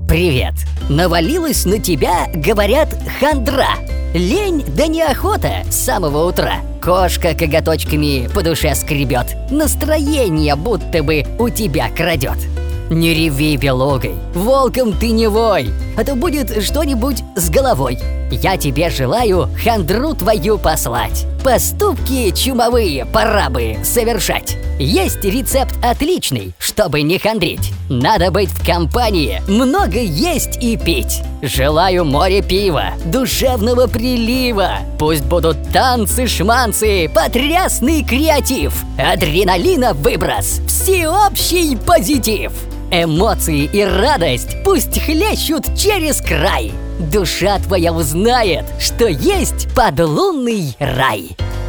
Привет! Навалилась на тебя, говорят, хандра. Лень да неохота с самого утра. Кошка коготочками по душе скребет. Настроение будто бы у тебя крадет. Не реви белугой, волком ты не вой, а то будет что-нибудь с головой. Я тебе желаю хандру твою послать. Поступки чумовые пора бы совершать. Есть рецепт отличный, чтобы не хандрить. Надо быть в компании, много есть и пить. Желаю море пива, душевного прилива. Пусть будут танцы-шманцы, потрясный креатив. Адреналина выброс, всеобщий позитив. Эмоции и радость пусть хлещут через край. Душа твоя узнает, что есть подлунный рай.